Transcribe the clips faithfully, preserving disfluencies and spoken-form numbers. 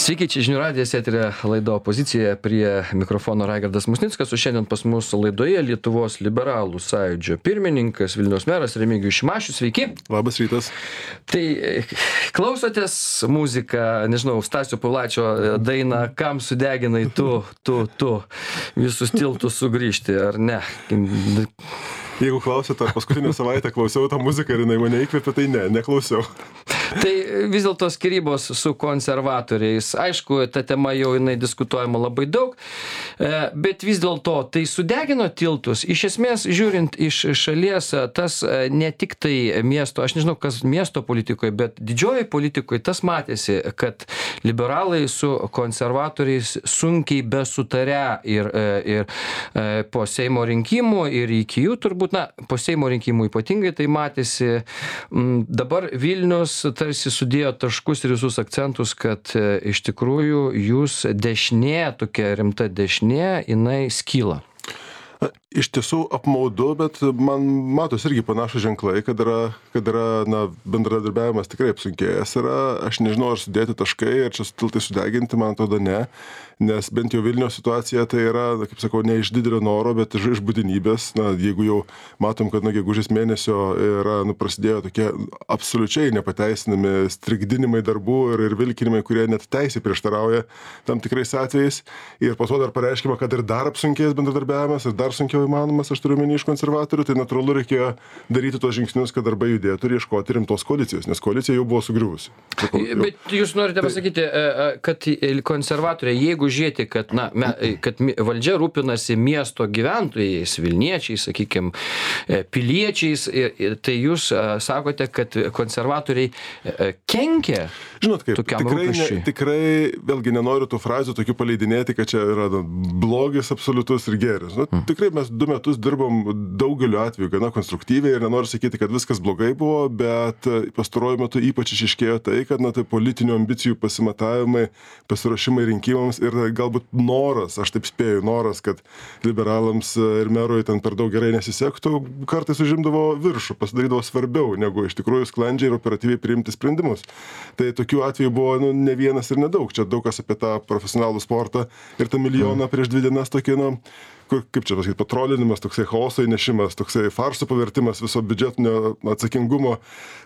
Sveiki, čia žinių radijas, eteryje laida Opozicija, prie mikrofono Raigardas Musnickas, o šiandien pas mus laidoje Lietuvos liberalų sąjūdžio pirmininkas, Vilniaus meras Remigijus Šimašius. Sveiki. Labas rytas. Tai klausotės muziką, nežinau, Stasio Povilaičio dainą Kam sudeginai tu, tu, tu, visus tiltus sugrįžti, ar ne? Jeigu klausėte, ar paskutinę savaitę klausiau tą muziką ir jinai mane įkvėpė, tai ne, neklausiau. Tai vis dėlto skyrybos su konservatoriais, aišku, ta tema jau jinai diskutuojama labai daug, bet vis dėlto tai sudegino tiltus. Iš esmės, žiūrint iš šalies, tas ne tik tai miesto, aš nežinau, kas miesto politikoje, bet didžioji politikoje tas matėsi, kad liberalai su konservatoriais sunkiai besutarė ir, ir po Seimo rinkimų ir iki jų turbūt, na, po Seimo rinkimų ypatingai tai matėsi. Dabar Vilnius tarsi sudėjo taškus ir visus akcentus, kad iš tikrųjų jūs dešinė, tokia rimta dešinė, jinai skyla. Iš tiesų apmaudu, bet man matos irgi panašus ženklai, kad yra, kad yra na, bendradarbiavimas tikrai apsunkėjęs yra. Aš nežinau, ar sudėti taškai, ar čia tiltai sudeginti, man atrodo ne. Nes bent jau Vilniaus situacija tai yra, kaip sakau, ne iš didelio noro, bet iš, iš būtinybės. Na, jeigu jau matom, kad nuo gegužės mėnesio yra, nu, prasidėjo tokie absoliučiai nepateisinami strigdinimai darbų ir, ir vilkinimai, kurie net teisė prieštarauja tam tikrais atvejais. Ir po to dar pareiškima, kad ir dar apsunkės bendradarbiavimas ir dar sunkiau įmanomas, aš turiu menį iš konservatorių, tai natūralu reikėjo daryti tos žingsnius, kad darbai judėtų ir ieškoti rimtos koalicijos, nes koalicija jau buvo sugriuvusi. Bet jūs norite pasakyti, kad konservatoriai, jeigu žiūrėti, kad, na, kad valdžia rūpinasi miesto gyventojais, Vilniečiais, sakykime, piliečiais, tai jūs sakote, kad konservatoriai kenkia Žinot, kaip, tokiam tikrai, rūpesčiui? ne, tikrai, vėlgi nenoriu tų frazių tokių paleidinėti, kad čia yra na, blogis absoliutus ir gėris. Nu, mm. Tikrai mes du metus dirbom daugeliu atveju gana konstruktyviai ir nenoriu sakyti, kad viskas blogai buvo, bet pastaruoju metu ypač išiškėjo tai, kad na, tai politinių ambicijų pasimatavimai, pasiruošimai rinkimams ir galbūt noras, aš taip spėju, noras, kad liberalams ir merui ten per daug gerai nesisektų, kartais užimdavo viršų, pasidarydavo svarbiau, negu iš tikrųjų sklandžiai ir operatyviai priimti sprendimus. Tai tokių atvejų buvo nu, ne vienas ir nedaug. Čia daug kas apie tą profesionalų sportą ir tą milijoną prieš dvi dienas tokį, nu, kur, kaip čia pasakyti, patrolinimas, toksai chaoso įnešimas, toksai farso pavertimas viso biudžetinio atsakingumo.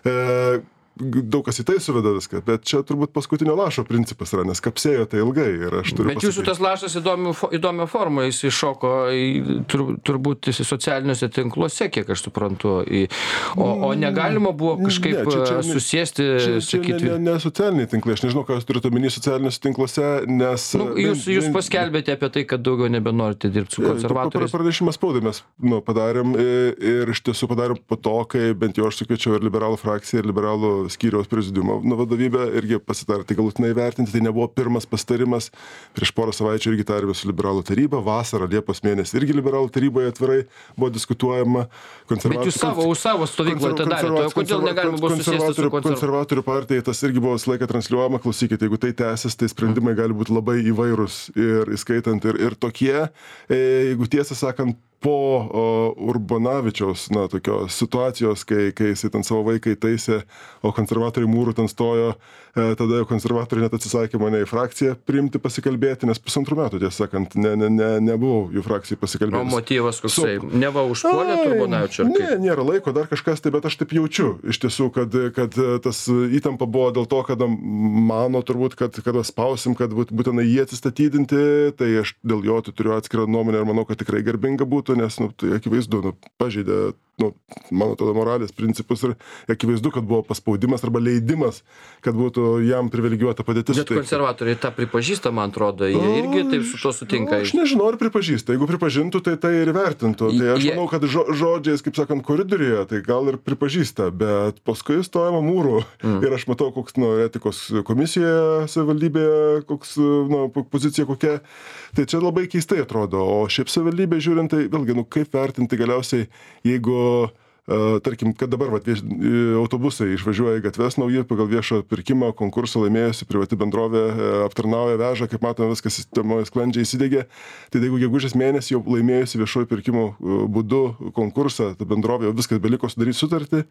E, daug kas į tai suveda viską, bet čia turbūt paskutinio lašo principas yra, nes kapsėjo tai ilgai ir aš turiu Bet pasakyti. jūsų tas lašas įdomių, įdomią formą, jis iššoko į, tur, turbūt socialiniuose tinkluose, kiek aš suprantu. Į, o, o negalima buvo kažkaip ne, čia, čia, susėsti, čia, čia sakyti... Ne, ne, ne socialiniai tinklai, aš nežinau, ką jūs turite omeny socialiniuose tinkluose, nes... Nu, jūs, jūs paskelbėte apie tai, kad daugiau nebenorite dirbti su konservatoriais. Pranešimą spaudai mes nu, padarėm ir iš tiesų padarėm po to, kai bent jau aš sukviečiau ir liberalų frakciją, ir liberalų skyriaus prezidiumo nu, vadovybę irgi pasitarti galutinai vertinti. Tai nebuvo pirmas pasitarimas. Prieš porą savaičių irgi tarėmės su liberalų taryba. Vasarą, Liepos mėnesį irgi liberalų taryboje atvirai buvo diskutuojama. Bet jūs savo, už savo stovyklą tą darėte. Kodėl negalima buvo susėsti su konservatorių? Konservatorių partijai tas irgi buvo visą laiką transliuojama. Klausykite, jeigu tai tęsis, tai sprendimai gali būti labai įvairūs ir įskaitant ir, ir tokie. Jeigu tiesą sakant, po o, Urbonavičiaus, na, tokios situacijos, kai, kai jisai ten savo vaiką įtaisė, o konservatoriai mūrų ten stojo, e, tada jau konservatoriai net atsisakė mane į frakciją priimti pasikalbėti, nes pusantrų metų, tiesą sakant, ne, ne, ne, nebuvau jų frakcijai pasikalbėti. O motyvas koksai? So, neva užpuolė Urbonavičių? Ne, nėra laiko, dar kažkas tai, bet aš taip jaučiu, iš tiesų, kad, kad tas įtampa buvo dėl to, kad mano turbūt, kad, kad spausim, kad būtinai jį atsistatydinti, tai aš dėl jo tai turiu atskirą nuomonę ir manau, kad tikrai garbinga būtų. Nes, nu, tai akivaizdu, nu, pažeidė, nu, mano tada moralės principus ir akivaizdu, kad buvo paspaudimas arba leidimas, kad būtų jam privilegijuota padėtis. Bet konservatoriai tą pripažįsta, man atrodo, jie o, irgi taip su to sutinka. O, aš nežinau, ar pripažįsta. Jeigu pripažintų, tai tai ir vertintų. Tai aš jie... manau, kad žo, žodžiais, kaip sakant, koridoriuje, tai gal ir pripažįsta, bet paskui stojama mūrų. Mm. Ir aš matau, koks, nu, etikos komisijoje, savivaldybėje, koks, nu, pozicija kokia. Tai čia labai keistai atrodo. O šiaip savivaldybė žiūrint, tai vėlgi, nu, kaip vertinti galiausiai, jeigu, uh, tarkim, kad dabar vat, vieš, autobusai išvažiuoja į gatves nauji pagal viešo pirkimo konkursą laimėjusi privati bendrovė, uh, aptarnauja, veža, kaip matome, viskas sistemoje sklandžiai įsidegė. Tai jeigu gegužės mėnesį jau laimėjusi viešojo pirkimo uh, būdu konkursą, ta bendrovė jau viskas beliko sudaryti sutartį,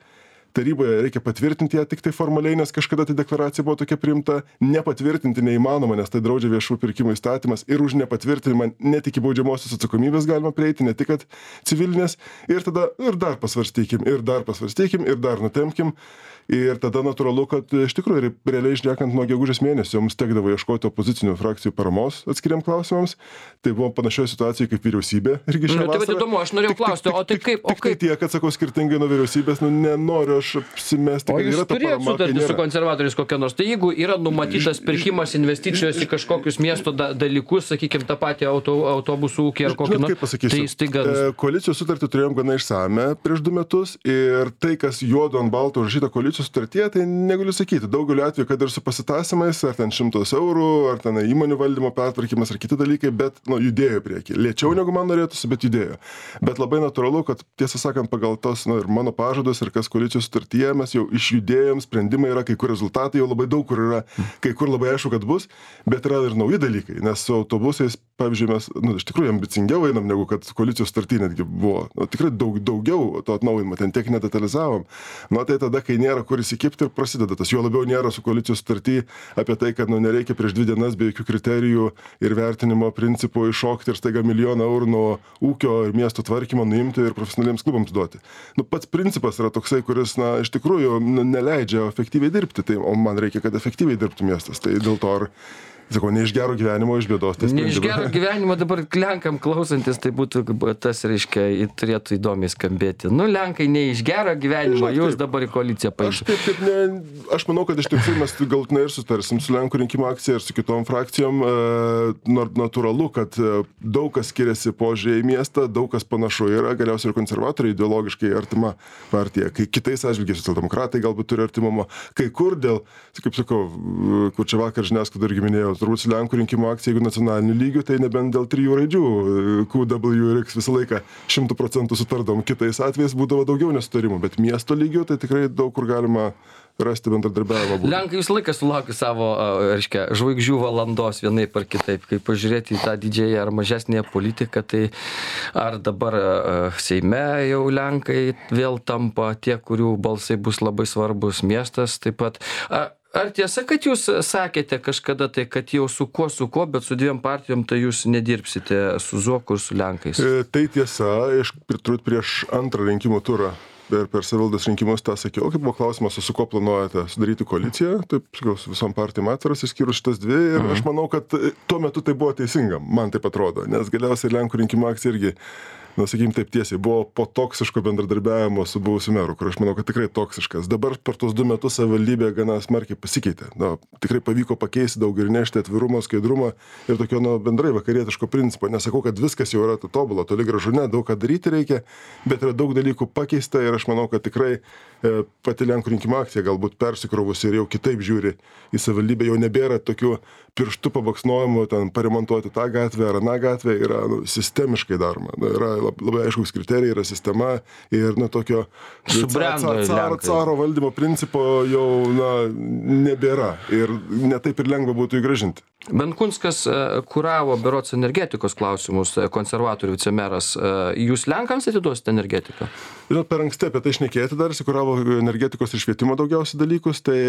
taryboje reikia patvirtinti ją tik tai formaliai, nes kažkada tai deklaracija buvo tokia priimta, nepatvirtinti neįmanoma, nes tai draudžia viešų pirkimų įstatymas ir už nepatvirtinimą net iki baudžiamosios atsakomybės galima prieiti, ne tik kad civilinės, ir tada ir dar pasvarstykim, ir dar pasvarstykim, ir dar nutemkim. Ir tada natūralu, kad iš tikrųjų, realiai šnekant nuo gegužės mėnesio, mums tekdavo ieškoti opozicinių frakcijų paramos atskiriam klausimams. Tai buvo panašioje situacijoje kaip vyriausybė. Irgi šią Nu, tai bet vasarą. įdomu, aš norėjau Tik- tik- klausti, o tai tik- kaip- o Tik tai kaip- tiek, kad sakau, skirtingai nuo vyriausybės, nu nenoriu aš apsimesti, O kad jūs yra ta turėjot parama, kai sutartį su nėra. konservatoriais kokią nors? Tai jeigu yra numatytas pirkimas investicijos į kažkokius miesto da dalykus, sakykime, tą patį auto, autobusų ūkį ar kokį Žinot, nors, kaip pasakysiu, tai staiga... e, koalicijos sutartį turėjom gana išsame prieš du metus ir tai, kas juodo ant balto užrašyta koalicijos sutartyje, tai negaliu sakyti. Daugeliu atveju, kad ir su pasitasimais, ar ten šimtas eurų, ar ten įmonių valdymo pertvarkymas, ar kiti dalykai, bet nu, judėjo į priekį. Lėčiau negu man norėtųsi, bet judėjo. Bet labai natūralu, kad tiesą sakant, pagal tos nu, ir mano pažadus, ir kas koalicijos sutartyje, mes jau išjudėjom, sprendimai yra, kai kur rezultatai jau labai daug kur yra, kai kur labai aišku, kad bus, bet yra ir nauji dalykai, nes su autobusais, pavyzdžiui, mes nu, iš tikrųjų ambicingiau einam, negu kad koalicijos sutarty netgi buvo. Nu, tikrai daug, daugiau to atnaujinimo, ten tiek nedetalizavom. Nu, tai tada, kai nėra kur įsikipti ir prasideda tas, jo labiau nėra su koalicijos sutarty apie tai, kad nu, nereikia prieš dvi dienas be jokių kriterijų ir vertinimo principų iššokti ir staiga milijoną eurų nuo ūkio ir miesto tvarkymo nuimti ir profesionaliems klubams duoti. Nu, pats principas yra toksai, kuris, na, iš tikrųjų nu, neleidžia efektyviai dirbti, tai, o man reikia, kad efektyviai dirbtų miestas. Tai dėl to ar sakau, ne iš gero gyvenimo, iš bėdos. Tai Ne iš sprendimai. gero gyvenimo dabar Lenkam klausantis, tai būtų tas, reiškia, į- turėtų įdomiai skambėti. Nu, Lenkai ne iš gero gyvenimo, Žinot, jūs taip. dabar į koaliciją Aš paimsite. taip, taip ne, aš manau, kad iš tikrųjų mes galtinai ir sutarsim su Lenkų rinkimų akcija ir su kitom frakcijom. E, nor- natūralu, kad e, daug kas skiriasi požiūrė į miestą, daug kas panašu yra, galiausiai ir konservatoriai ideologiškai artima partija, kai kitais atžvilgiais socialdemokratai galbūt turi artimumo, kai kur dėl, kaip sakau, kur čia vakar žiniasklaida irgi minėjau, turbūt su Lenkų rinkimų akcija, jeigu nacionaliniu lygiu, tai nebent dėl trijų raidžių Q, W ir X visą laiką šimtų procentų sutardom, kitais atvejais būdavo daugiau nesutarimų, bet miesto lygiu tai tikrai daug kur galima rasti bendradarbiavimo būdų. Lenkai visą laiką sulaukia savo, a, reiškia, žvaigždžių valandos vienaip ar kitaip. Kai pažiūrėti į tą didžiąją ar mažesnėje politiką, tai ar dabar a, Seime jau Lenkai vėl tampa tie, kurių balsai bus labai svarbus, miestas taip pat. A, Ar tiesa, kad jūs sakėte kažkada tai, kad jau su kuo, su kuo, bet su dviem partijom tai jūs nedirbsite su Zuoku ir su Lenkais? E, Tai tiesa, iš turbūt prieš antrą rinkimų turą per, per savivaldos rinkimus tą sakiau, kaip buvo klausimas, su kuo planuojate sudaryti koaliciją, taip sakiau, su visom partijom atviras, išskyrus šitas dvi, ir mhm. aš manau, kad tuo metu tai buvo teisinga, man taip atrodo, nes galiausiai Lenkų rinkimų akcija irgi, na, sakykim, taip tiesiai, buvo po toksiško bendradarbiavimo su buvusiu meru, kur aš manau, kad tikrai toksiškas. Dabar per tos du metus savivaldybė gana smarkiai pasikeitė. Na, tikrai pavyko pakeisti daug ir nešti atvirumo, skaidrumo ir tokio, na, bendrai vakarietiško principo. Nesakau, kad viskas jau yra tobula, toli gražu ne, daug ką daryti reikia, bet yra daug dalykų pakeista ir aš manau, kad tikrai e, pati Lenkų rinkimų akcija galbūt persikrovusi ir jau kitaip žiūri į savivaldybę, jau nebėra tokių pirštų pabaksnojimų, ten paremontuoti tą gatvę ar aną gatvę, yra nu, sistemiškai daroma. Na, yra labai aiškus kriterijai, yra sistema ir na, tokio Subrendo caro, Lenkai. caro valdymo principo jau na, nebėra ir netaip ir lengva būtų įgražinti. Benkunskas e, kuravo berods energetikos klausimus, e, konservatorių vicemeras. E, Jūs Lenkams atiduosite energetiką? Žinot, per anksti apie tai šnekėti dar, jis kuravo energetikos ir švietimo daugiausiai dalykus, tai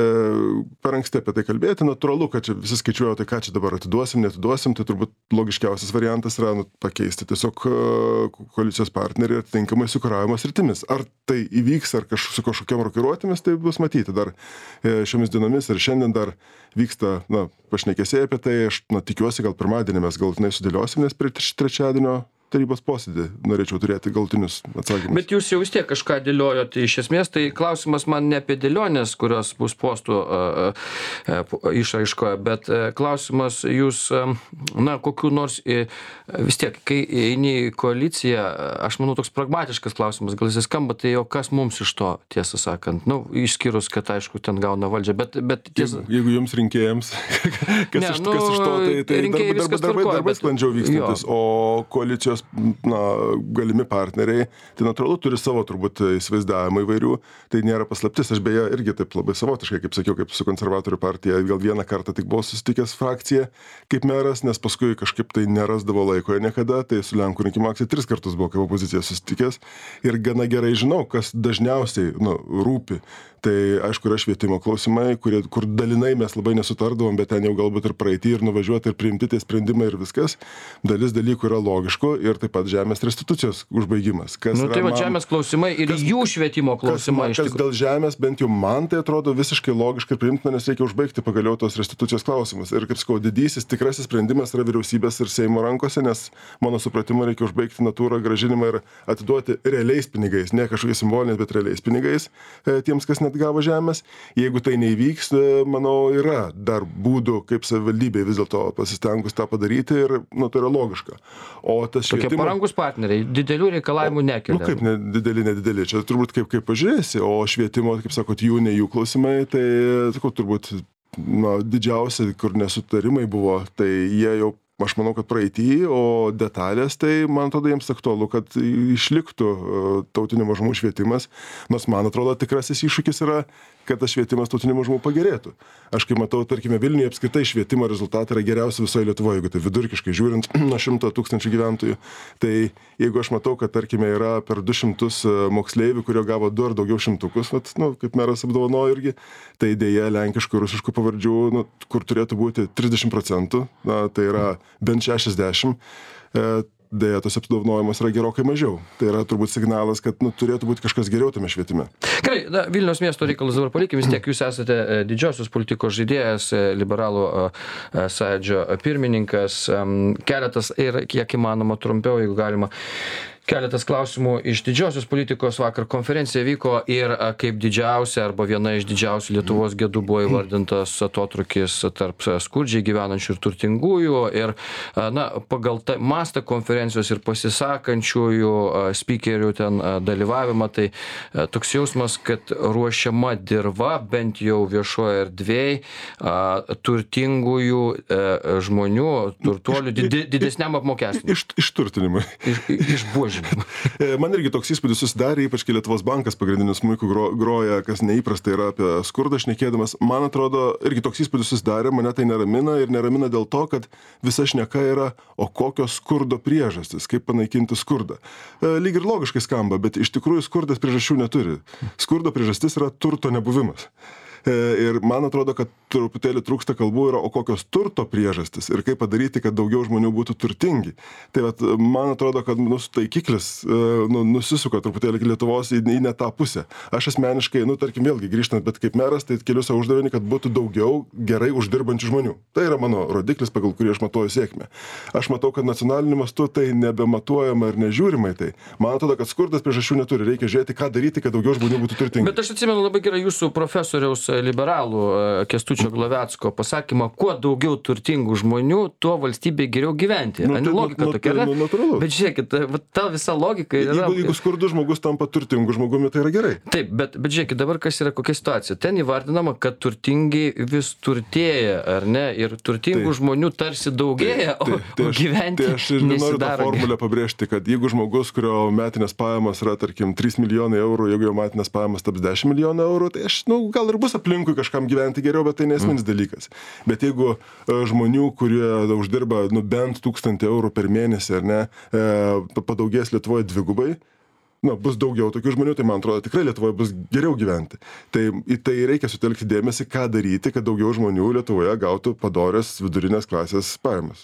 per anksti apie tai kalbėti. Natūralu, kad čia visi skaičiuoja, tai ką čia dabar atiduosim, neatiduosim, tai turbūt logiškiausias variantas yra nu, pakeisti tiesiog e, koalicijos partnerį ir atitinkamai su kuravimo sritimis. Ar tai įvyks, ar kaž, su kažkokiam rokiruotėmis, tai bus matyti dar e, šiomis dienomis ir šiandien dar vyksta, na, pašnekėsiai apie tai, aš na, tikiuosi, gal pirmadienį mes galutinai sudėliosim, nes prie trečiadienio tarybos posėdį norėčiau turėti galutinius atsakymus. Bet jūs jau vis tiek kažką dėliojot iš esmės, tai klausimas man ne apie dėlionės, kurios bus postų uh, uh, išraiškoje, bet uh, klausimas jūs, um, na, kokiu nors, uh, vis tiek, kai eini į koaliciją, aš manau, toks pragmatiškas klausimas, gal jis skamba, tai o kas mums iš to, tiesą sakant, nu, išskyrus, kad aišku, ten gauna valdžią, bet, bet tiesą... Jeigu, jeigu jums rinkėjams, kas, Ne, iš, nu, kas iš to, tai, tai rinkėjai darbai, viskas darbai, tvarkoj, darbai bet- sklandžiau vykstantis, o koalicijos koalicijos na, galimi partneriai, tai natūralu turi savo turbūt įsivaizdavimą įvairių, tai nėra paslaptis. Aš beje irgi taip labai savotiškai, kaip sakiau, kaip su konservatorių partija, gal vieną kartą tik buvau susitikęs frakciją kaip meras, nes paskui kažkaip tai nerasdavo laiko niekada, tai su Lenkų rinkimų akcija tris kartus buvo kaip opozicija susitikęs ir gana gerai žinau, kas dažniausiai nu, rūpi. Tai aišku, yra švietimo klausimai, kurie, kur dalinai mes labai nesutardavom, bet ten jau galbūt ir praeiti, ir nuvažiuoti, ir priimti tie sprendimai ir viskas. Dalis dalykų yra logiškų ir taip pat žemės restitucijos užbaigimas. Nu, tai va, man, žemės klausimai ir kas, jų švietimo klausimai. Kas, kas dėl žemės, bent jau man tai atrodo visiškai logiškai ir priimtina, nes reikia užbaigti pagaliau tos restitucijos klausimus. Ir kaip sakau, didysis tikrasis sprendimas yra vyriausybės ir Seimo rankose, nes mano supratimu reikia užbaigti natūrą grąžinimą ir atiduoti realiais pinigais, ne kažkokiais simboliniais, bet realiais pinigais tiems, kas net gavo žemės. Jeigu tai neįvyks, manau, yra dar būdų, kaip savivaldybė vis dėlto pasistengus tą padaryti ir, nu, tai yra logiška. O tas švietimo... Tokie parangus partneriai, didelių reikalavimų nekelia. Nu, kaip ne, dideli, nedideli, čia turbūt kaip, kaip pažiūrėsi, o švietimo, kaip sakot, jų, ne jų klausimai, tai, sakau, turbūt, na, didžiausia, kur nesutarimai buvo, tai jie jau aš manau, kad praeitį, o detalės, tai man atrodo jiems aktualu, kad išliktų tautinių mažumų švietimas, nors man atrodo tikrasis iššūkis yra, kad tas švietimas tautinių mažumų pagerėtų. Aš kaip matau, tarkime, Vilniuje apskritai švietimo rezultatai yra geriausi visoje Lietuvoje, jeigu tai vidurkiškai žiūrint nuo šimto tūkstančių gyventojų. Tai jeigu aš matau, kad tarkime yra per du šimtus moksleivių, kurie gavo du ar daugiau šimtukus, vat, nu, kaip meras apdovanojo irgi, tai dėja lenkiškų ir rusiškų pavardžių, nu, kur turėtų būti trisdešimt procentų, na, tai yra bent šešiasdešimt, e, dėja tos apdovanojimas yra gerokai mažiau. Tai yra turbūt signalas, kad nu, turėtų būti kažkas geriau tame švietime. Gerai, na, Vilniaus miesto reikalus dabar palikim, vis tiek jūs esate didžiosios politikos žaidėjas, liberalų sąjūdžio pirmininkas, keletas ir kiek įmanoma trumpiau, jeigu galima. Keletas klausimų iš didžiosios politikos. Vakar konferencija vyko ir kaip didžiausia arba viena iš didžiausių Lietuvos gėdų buvo įvardintas atotrūkis tarp skurdžiai gyvenančių ir turtingųjų. Ir na, pagal tą mastą konferencijos ir pasisakančiųjų spykerių ten dalyvavimą, tai toks jausmas, kad ruošiama dirva, bent jau viešoje erdvėje, turtingųjų žmonių, turtuolių didesniam apmokestinimui. Iš, išturtinimui. Iš, iš buožė. Man irgi toks įspūdis susidarė, ypač kai Lietuvos bankas pagrindiniu smuiku gro, groja, kas neįprasta yra apie skurdą šnekėdamas. Man atrodo, irgi toks įspūdis susidarė, mane tai neramina ir neramina dėl to, kad visa šneka yra, o kokios skurdo priežastys, kaip panaikinti skurdą. Lyg ir logiškai skamba, bet iš tikrųjų skurdas priežasčių neturi. Skurdo priežastis yra turto nebuvimas. Ir man atrodo, kad truputėlį trūksta kalbų yra, o kokios turto priežastis ir kaip padaryti, kad daugiau žmonių būtų turtingi. Tai vat, man atrodo, kad nu, taikiklis nu, nusisuka truputėlį Lietuvos į, į ne tą pusę. Aš asmeniškai, nu, tarkim, vėlgi grįžtant, bet kaip meras, tai keliu savo uždavinį, kad būtų daugiau gerai uždirbančių žmonių. Tai yra mano rodiklis, pagal kurį aš matuoju sėkmę. Aš matau, kad nacionaliniu mastu tai nebematuojama ir nežiūrima į tai. Man atrodo, kad skurdas priežasčių neturi. Reikia žiūrėti, ką daryti, kad daugiau žmonių būtų turtingi. Bet aš atsimenu labai gerai jūsų profesoriaus liberalų Kęstučio Glavecko pasakymą, kuo daugiau turtingų žmonių, tuo valstybė geriau gyventi. Nu, tai, logika nu, tokia, tai, nu, natūralu. Bet žiūrėkit, ta visa logika yra... Jeigu, jeigu skurdus žmogus tampa turtingu žmogumi, tai yra gerai. Taip, bet, bet žiūrėkit, dabar kas yra kokia situacija. Ten įvardinama, kad turtingi vis turtėja, ar ne? Ir turtingų taip. Žmonių tarsi daugėja, taip, taip, tai, o, o gyventi tai aš ir nenoriu tą formulę pabrėžti, kad jeigu žmogus, kurio metinės pajamos yra, tarkim, trys milijonai eurų, jeigu jo metinės pajamos taps dešimt milijonų eurų, tai aš, nu, gal ir bus aplinkui kažkam gyventi geriau, bet tai nesminis mm. dalykas. Bet jeigu e, žmonių, kurie uždirba nu, bent tūkstantį eurų per mėnesį, ar ne, e, padaugės Lietuvoje dvigubai, na, bus daugiau tokių žmonių, tai man atrodo tikrai Lietuvoje bus geriau gyventi. Tai į tai reikia sutelkti dėmesį, ką daryti, kad daugiau žmonių Lietuvoje gautų padorias vidurinės klasės pajamas.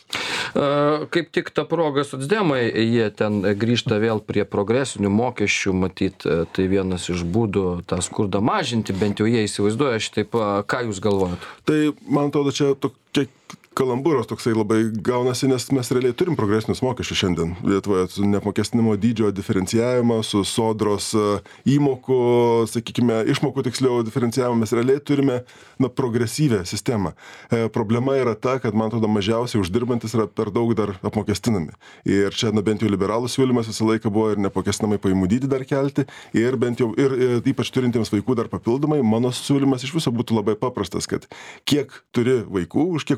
Kaip tik ta proga socdemai, jie ten grįžta vėl prie progresinių mokesčių, matyt, tai vienas iš būdų tą skurdą mažinti, bent jau jie įsivaizduoja šitaip, ką jūs galvojat? Tai man atrodo, čia tokia kalambūros toksai labai gaunasi, nes mes realiai turim progresinius mokesčius šiandien Lietuvoje, su neapmokestinimo dydžio diferencijavimo, su sodros įmokų, sakykime, išmokų tiksliau diferencijavimo, mes realiai turime na, progresyvę sistemą. E, problema yra ta, kad man atrodo mažiausiai uždirbantis yra per daug dar apmokestinami. Ir čia na, bent jau liberalų siūlymas visą laiką buvo ir neapmokestinamai pajamų dydį dar kelti, ir bent jau, ir, ir ypač turintiems vaikų dar papildomai, mano siūlymas iš viso būtų labai paprastas, kad kiek turi vaikų, už kiek vaikų atsakingas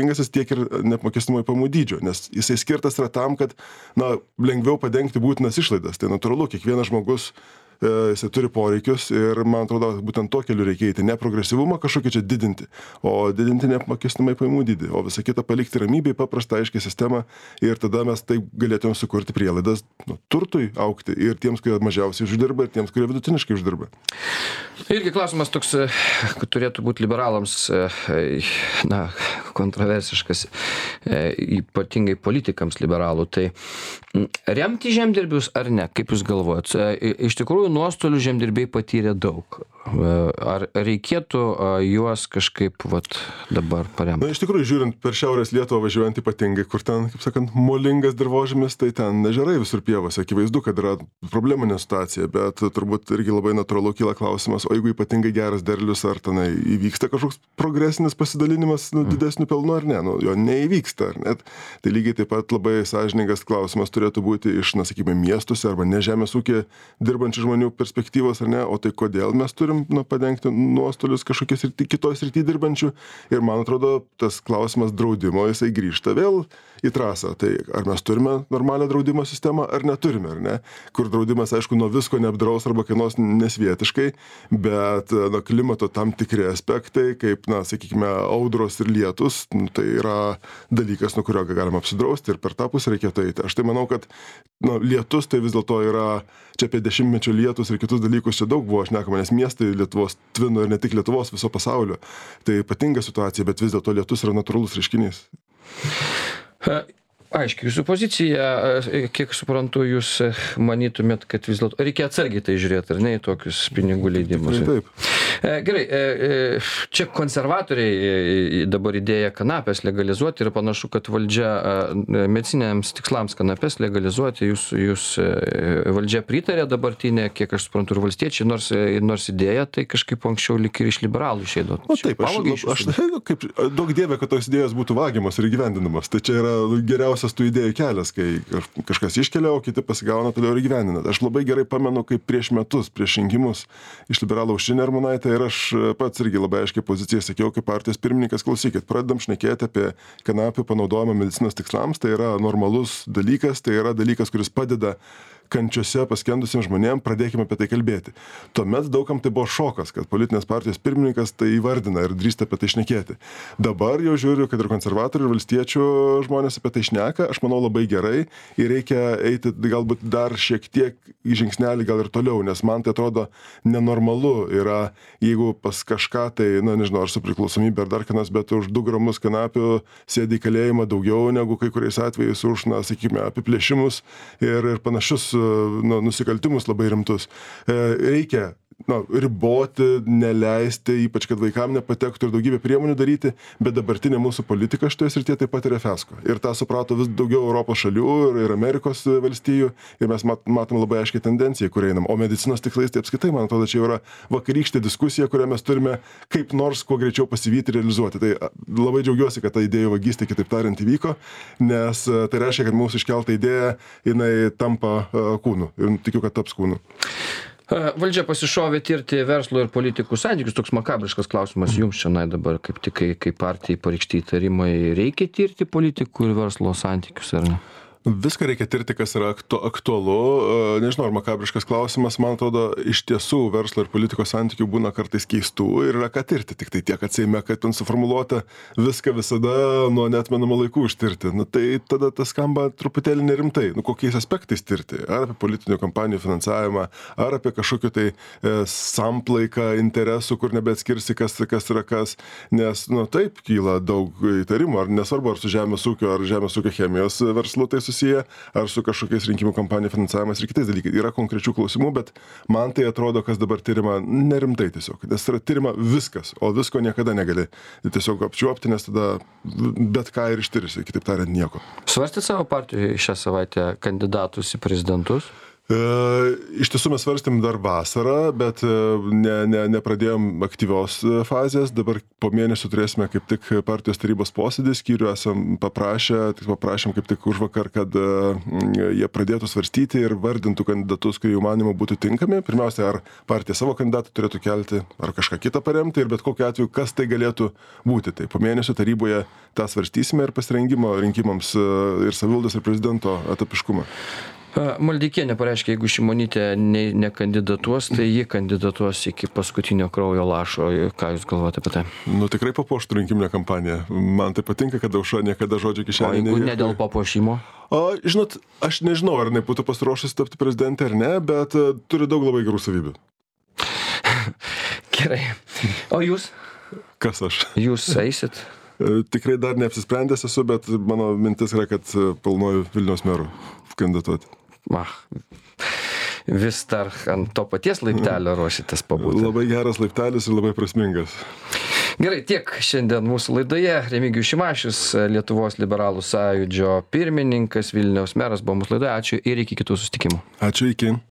skirtingas jis tiek ir neapmokestinamųjų pajamų dydžio, nes jisai skirtas yra tam, kad na, lengviau padengti būtinas išlaidas. Tai natūralu, kiekvienas žmogus jisai turi poreikius ir man atrodo, būtent to keliu reikia eiti, ne progresyvumą kažkokį čia didinti, o didinti neapmokestinamąjį pajamų dydį, o visą kitą palikti ramybėj, paprastą aiškiai sistemą ir tada mes taip galėtume sukurti prielaidas nu, turtui augti ir tiems, kurie mažiausiai uždirba ir tiems, kurie vidutiniškai uždirba. Irgi klausimas toks, kad turėtų būti liberalams, na, kontroversiškas, ypatingai politikams liberalų. Tai remti žemdirbius ar ne, kaip jūs galvojat? Iš tikrųjų, nuostolių žemdirbiai patyrė daug. Ar reikėtų juos kažkaip vat, dabar paremti? Na, iš tikrųjų, žiūrint per Šiaurės Lietuvą važiuojant ypatingai, kur ten, kaip sakant, molingas dirvožemis, tai ten ežerai visur pievose. Akivaizdu, kad yra probleminė situacija, bet turbūt irgi labai natūralu kyla klausimas, o jeigu ypatingai geras derlius, ar tenai įvyksta kažkoks progresinis pasidalinimas nu, didesnių pelnų ar ne? Nu, jo neįvyksta, ar net? Tai lygiai taip pat labai sąžiningas klausimas turėtų būti iš, na, sakykime, miestuose arba ne žemės ūkį dirbančių žmonių perspektyvos, ar ne? O tai kodėl mes turim nu, padengti nuostolius kažkokios ir kitoj srity dirbančių? Ir man atrodo, tas klausimas draudimo, jisai grįžta vėl į trasą. Tai ar mes turime normalią draudimo sistemą, ar neturime, ar ne? Kur draudimas, aišku, nuo visko neapdraus arba kainuos nesvietiškai, bet na, klimato tam tikri aspektai, kaip, na, sakykime, audros ir lietus, nu, tai yra dalykas, nuo kurio galima apsidrausti ir per tą pusę reikėtų eiti. Aš tai manau, kad nu, lietus tai vis dėlto yra čia apie dešimtmečio lietus ir kitus dalykus čia daug buvo šnekama, nes miestai Lietuvos tvino ir ne tik Lietuvos, viso pasaulio. Tai ypatinga situacija, bet vis dėlto lietus yra natūralus reiškinys. Aiškiai, jūsų pozicija, kiek suprantu, jūs manytumėt, kad vis dėlto reikia atsargiai tai žiūrėti, ar ne, į tokius pinigų leidimus. Taip. Gerai, čia konservatoriai dabar idėja kanapės legalizuoti ir panašu, kad valdžia medicininiams tikslams kanapės legalizuoti, jūs, jūs valdžia pritarė dabartinė, kiek aš suprantu, ir valstiečiai, nors, nors idėja, tai kažkaip anksčiau lik ir iš liberalų išėdo. O taip, aš, aš, aš kaip, daug dievė, kad tos idėjos būtų vagiamas ir įgyvendinamas. Tai čia yra geriausias tų idėjų kelias, kai kažkas iškelia, o kiti pasigauna, toliau ir įgyvendina. Aš labai gerai pamenu, kaip prieš metus, prieš rinkimus iš liberalų Aušrinė Armonaitė ir aš pats irgi labai aiškiai poziciją sakiau, kaip partijos pirmininkas, klausykit, pradedam šnekėti apie kanapių panaudojimą medicinos tikslams, tai yra normalus dalykas, tai yra dalykas, kuris padeda kančiose paskendusiems žmonėms, pradėkime apie tai kalbėti. Tuomet daugam tai buvo šokas, kad politinės partijos pirmininkas tai įvardina ir drįsta apie tai šnekėti. Dabar jau žiūriu, kad ir konservatorių ir valstiečių žmonės apie tai šneka, aš manau labai gerai ir reikia eiti galbūt dar šiek tiek į žingsnelį gal ir toliau, nes man tai atrodo nenormalu yra, jeigu pas kažką tai, na nežinau, ar su priklausomybė ar dar kanas, bet už du gramus kanapių sėdi į kalėjimą daugiau negu kai kuriais atvejais už, na, sakykime, apiplėšimus ir, ir panašius nu, nusikaltimus labai rimtus. Reikia na, riboti, neleisti, ypač kad vaikam nepatektų ir daugybę priemonių daryti, bet dabartinė mūsų politika šitoje srityje taip pat yra fiasko. Ir tą suprato vis daugiau Europos šalių ir, ir Amerikos valstijų ir mes mat, matom labai aiškiai tendenciją, kur einam. O medicinos tikslais tai apskaitai, man atrodo, čia yra vakarykštė diskusija, kurią mes turime kaip nors kuo greičiau pasivyti ir realizuoti. Tai labai džiaugiuosi, kad ta idėjų vagystė, kitaip tariant, įvyko, nes tai reiškia, kad mūsų iškelta idėja, jinai tampa kūnu ir tikiu, kad taps kūnu. Valdžia pasišovė tirti verslo ir politikų santykius, toks makabriškas klausimas jums šiandien dabar, kaip tik kai, kai partijai pareikšti įtarimai, reikia tirti politikų ir verslo santykius, ar ne? Viską reikia tirti, kas yra aktu, aktualu. Nežinau, ar makabriškas klausimas, man atrodo, iš tiesų verslo ir politikos santykių būna kartais keistų ir yra ką tirti. Tik tai tiek, kad Seime, kad ten suformuluota viską visada nuo neatmenamų laikų ištirti. Nu, tai tada tas skamba truputėlį nerimtai. Nu, kokiais aspektais tirti? Ar apie politinių kampanijų finansavimą, ar apie kažkokį tai e, samplaiką interesų, kur nebeatskirsi, kas, kas yra kas. Nes, nu, taip, kyla daug įtarimų. Ar nesvarbu, ar su žemės ūkio, ar žemės ūkio chemijos verslu tai susiję, ar su kažkokiais rinkimų kampanijų finansavimas ir kitais dalykais. Yra konkrečių klausimų, bet man tai atrodo, kas dabar tyrima nerimtai tiesiog. Nes yra tyrima viskas, o visko niekada negali tiesiog apčiuopti, nes tada bet ką ir ištirsi, kitaip tariant, nieko. Svarstėt savo partijoje šią savaitę kandidatus į prezidentus? E, iš tiesų mes svarstėm dar vasarą, bet e, ne, ne, nepradėjom aktyvios e, fazės. Dabar po mėnesio turėsime kaip tik partijos tarybos posėdį, skyrių esam paprašę, tik paprašėm kaip tik už vakar, kad e, jie pradėtų svarstyti ir vardintų kandidatus, kurie jų manimo būtų tinkami. Pirmiausia, ar partija savo kandidatą turėtų kelti, ar kažką kitą paremti ir bet kokiu atveju, kas tai galėtų būti. Tai po mėnesio taryboje tą svarstysime ir pasirengimo rinkimams e, ir savivaldos ir prezidento etapiškumą. Maldeikienė pareiškė, jeigu Šimonytė ne, nekandidatuos, tai ji kandidatuos iki paskutinio kraujo lašo. Ką jūs galvojate apie tai? Nu, tikrai papuoštų rinkiminę kampaniją. Man tai patinka, kad Aušra niekada žodžio kišenėje. O jeigu ne dėl papuošimo? O, žinot, aš nežinau, ar jinai būtų pasiruošusi tapti prezidentė ar ne, bet uh, turi daug labai gerų savybių. Gerai. O jūs? Kas aš? Jūs eisit? Tikrai dar neapsisprendęs esu, bet mano mintis yra, kad planuoju Vilniaus merų kandidatuoti. Ah, vis dar ant to paties laiptelio ruošitės pabūti. Labai geras laiptelis ir labai prasmingas. Gerai, tiek šiandien mūsų laidoje. Remigijus Šimašius, Lietuvos liberalų sąjūdžio pirmininkas, Vilniaus meras buvo mūsų laidoje. Ačiū ir iki kitų susitikimų. Ačiū, iki.